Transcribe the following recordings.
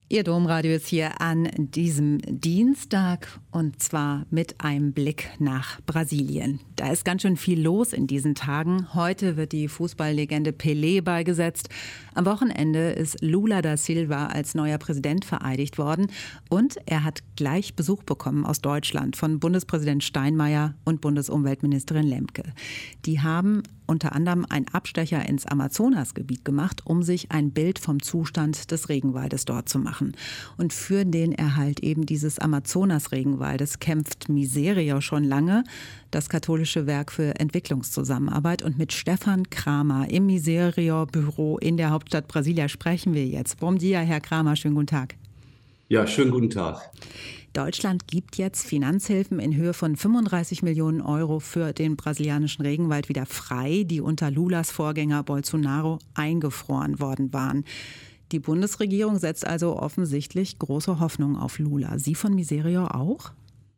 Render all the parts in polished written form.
Ihr Domradio ist hier an diesem Dienstag und zwar mit einem Blick nach Brasilien. Da ist ganz schön viel los in diesen Tagen. Heute wird die Fußballlegende Pelé beigesetzt. Am Wochenende ist Lula da Silva als neuer Präsident vereidigt worden und er hat gleich Besuch bekommen aus Deutschland von Bundespräsident Steinmeier und Bundesumweltministerin Lemke. Die haben unter anderem einen Abstecher ins Amazonasgebiet gemacht, um sich ein Bild vom Zustand des Regenwaldes dort zu machen. Und für den Erhalt eben dieses Amazonas-Regenwaldes kämpft Miserio schon lange, das katholische Werk für Entwicklungszusammenarbeit. Und mit Stefan Kramer im Miserio-Büro in der Hauptstadt Brasilia sprechen wir jetzt. Bom dia, Herr Kramer, schönen guten Tag. Ja, schönen guten Tag. Deutschland gibt jetzt Finanzhilfen in Höhe von 35 Millionen Euro für den brasilianischen Regenwald wieder frei, die unter Lulas Vorgänger Bolsonaro eingefroren worden waren. Die Bundesregierung setzt also offensichtlich große Hoffnung auf Lula. Sie von Miserio auch?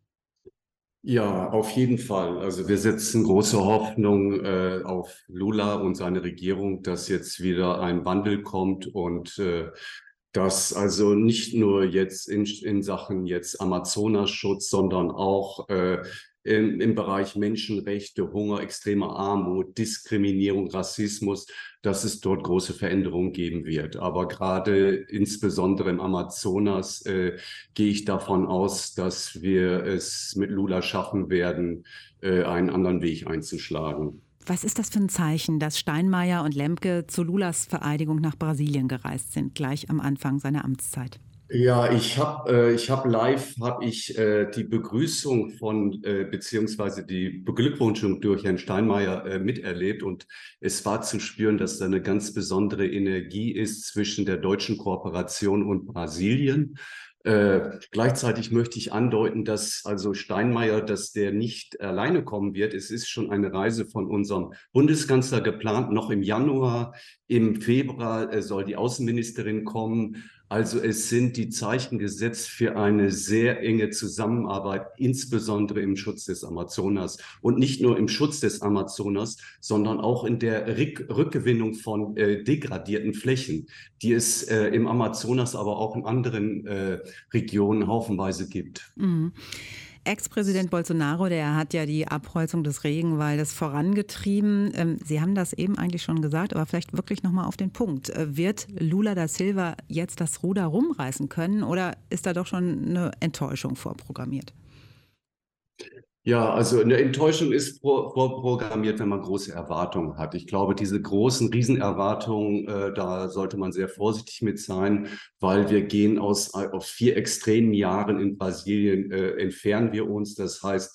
Ja, auf jeden Fall. Also wir setzen große Hoffnung auf Lula und seine Regierung, dass jetzt wieder ein Wandel kommt und dass also nicht nur jetzt in Sachen jetzt Amazonasschutz, sondern auch im Bereich Menschenrechte, Hunger, extreme Armut, Diskriminierung, Rassismus, dass es dort große Veränderungen geben wird. Aber gerade insbesondere im Amazonas gehe ich davon aus, dass wir es mit Lula schaffen werden, einen anderen Weg einzuschlagen. Was ist das für ein Zeichen, dass Steinmeier und Lemke zu Lulas Vereidigung nach Brasilien gereist sind, gleich am Anfang seiner Amtszeit? Ja, ich hab live die Begrüßung beziehungsweise die Beglückwünschung durch Herrn Steinmeier miterlebt und es war zu spüren, dass da eine ganz besondere Energie ist zwischen der deutschen Kooperation und Brasilien. Gleichzeitig möchte ich andeuten, dass also Steinmeier, dass der nicht alleine kommen wird. Es ist schon eine Reise von unserem Bundeskanzler geplant, noch im Januar. Im Februar soll die Außenministerin kommen. Also es sind die Zeichen gesetzt für eine sehr enge Zusammenarbeit, insbesondere im Schutz des Amazonas. Und nicht nur im Schutz des Amazonas, sondern auch in der Rückgewinnung von degradierten Flächen, die es im Amazonas, aber auch in anderen Regionen haufenweise gibt. Mhm. Ex-Präsident Bolsonaro, der hat ja die Abholzung des Regenwaldes vorangetrieben. Sie haben das eben eigentlich schon gesagt, aber vielleicht wirklich noch mal auf den Punkt. Wird Lula da Silva jetzt das Ruder rumreißen können oder ist da doch schon eine Enttäuschung vorprogrammiert? Ja, also eine Enttäuschung ist vorprogrammiert, wenn man große Erwartungen hat. Ich glaube, diese großen Riesenerwartungen, da sollte man sehr vorsichtig mit sein, weil wir gehen aus 4 extremen Jahren in Brasilien, entfernen wir uns. Das heißt,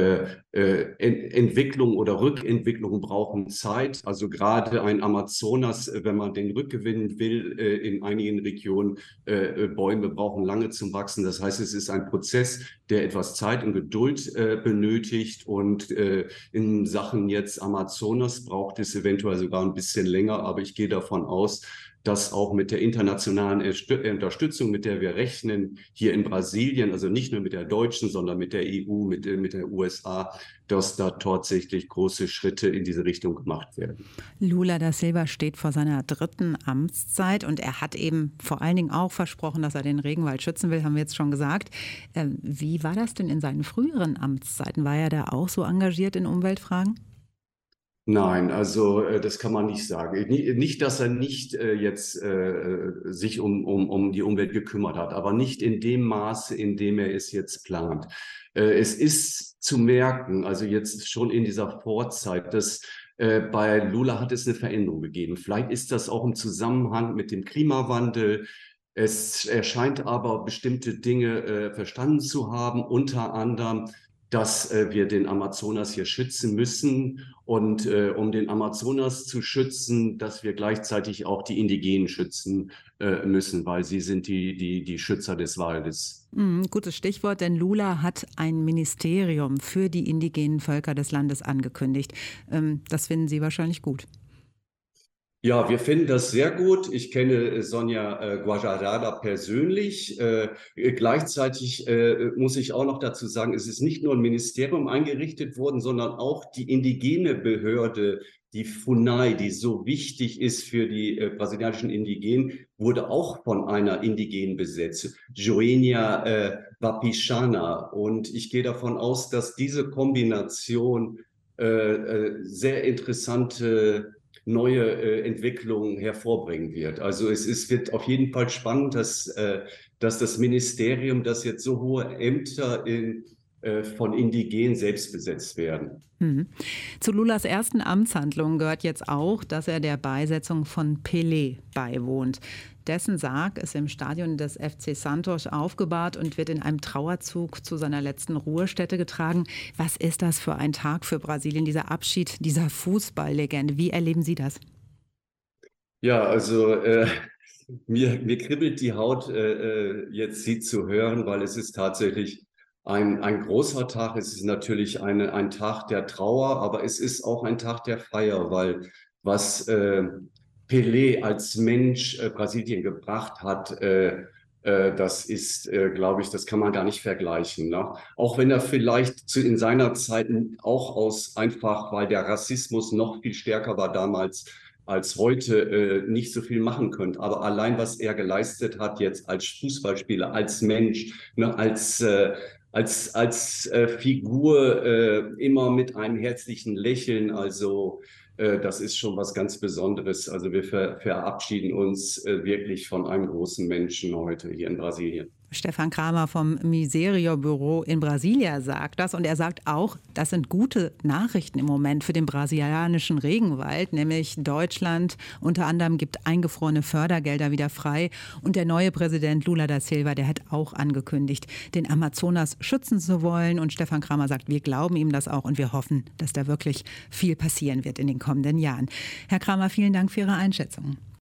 Entwicklung oder Rückentwicklung brauchen Zeit. Also gerade ein Amazonas, wenn man den rückgewinnen will, in einigen Regionen, Bäume brauchen lange zum Wachsen. Das heißt, es ist ein Prozess, der etwas Zeit und Geduld benötigt. Und in Sachen jetzt Amazonas braucht es eventuell sogar ein bisschen länger. Aber ich gehe davon aus, dass auch mit der internationalen Unterstützung, mit der wir rechnen, hier in Brasilien, also nicht nur mit der deutschen, sondern mit der EU, mit der USA, dass da tatsächlich große Schritte in diese Richtung gemacht werden. Lula da Silva steht vor seiner 3. Amtszeit und er hat eben vor allen Dingen auch versprochen, dass er den Regenwald schützen will, haben wir jetzt schon gesagt. Wie war das denn in seinen früheren Amtszeiten? War er da auch so engagiert in Umweltfragen? Nein, also das kann man nicht sagen. Nicht, dass er nicht jetzt sich um die Umwelt gekümmert hat, aber nicht in dem Maße, in dem er es jetzt plant. Es ist zu merken, also jetzt schon in dieser Vorzeit, dass bei Lula hat es eine Veränderung gegeben. Vielleicht ist das auch im Zusammenhang mit dem Klimawandel. Er scheint aber bestimmte Dinge verstanden zu haben, unter anderem, dass wir den Amazonas hier schützen müssen und um den Amazonas zu schützen, dass wir gleichzeitig auch die Indigenen schützen müssen, weil sie sind die Schützer des Waldes. Gutes Stichwort, denn Lula hat ein Ministerium für die indigenen Völker des Landes angekündigt. Das finden Sie wahrscheinlich gut. Ja, wir finden das sehr gut. Ich kenne Sonja Guajarada persönlich. Gleichzeitig muss ich auch noch dazu sagen, es ist nicht nur ein Ministerium eingerichtet worden, sondern auch die indigene Behörde die FUNAI, die so wichtig ist für die brasilianischen Indigenen, wurde auch von einer Indigenen besetzt, Joênia Wapichana. Und ich gehe davon aus, dass diese Kombination sehr interessante neue Entwicklungen hervorbringen wird. Also wird auf jeden Fall spannend, dass das Ministerium, das jetzt so hohe Ämter von Indigenen selbst besetzt werden. Zu Lulas ersten Amtshandlungen gehört jetzt auch, dass er der Beisetzung von Pelé beiwohnt. Dessen Sarg ist im Stadion des FC Santos aufgebahrt und wird in einem Trauerzug zu seiner letzten Ruhestätte getragen. Was ist das für ein Tag für Brasilien, dieser Abschied dieser Fußballlegende? Wie erleben Sie das? Ja, also mir kribbelt die Haut, jetzt Sie zu hören, weil es ist tatsächlich ein großer Tag. Es ist natürlich ein Tag der Trauer, aber es ist auch ein Tag der Feier, weil was Pelé als Mensch Brasilien gebracht hat, das ist, glaube ich, das kann man gar nicht vergleichen. Ne? Auch wenn er vielleicht in seiner Zeit auch einfach, weil der Rassismus noch viel stärker war damals als heute, nicht so viel machen könnte. Aber allein, was er geleistet hat jetzt als Fußballspieler, als Mensch, ne, als Figur, immer mit einem herzlichen Lächeln, also das ist schon was ganz Besonderes. Also wir verabschieden uns wirklich von einem großen Menschen heute hier in Brasilien. Stefan Kramer vom Miserio-Büro in Brasilia sagt das. Und er sagt auch, das sind gute Nachrichten im Moment für den brasilianischen Regenwald, nämlich Deutschland unter anderem gibt eingefrorene Fördergelder wieder frei. Und der neue Präsident Lula da Silva, der hat auch angekündigt, den Amazonas schützen zu wollen. Und Stefan Kramer sagt, wir glauben ihm das auch und wir hoffen, dass da wirklich viel passieren wird in den kommenden Jahren. Herr Kramer, vielen Dank für Ihre Einschätzung.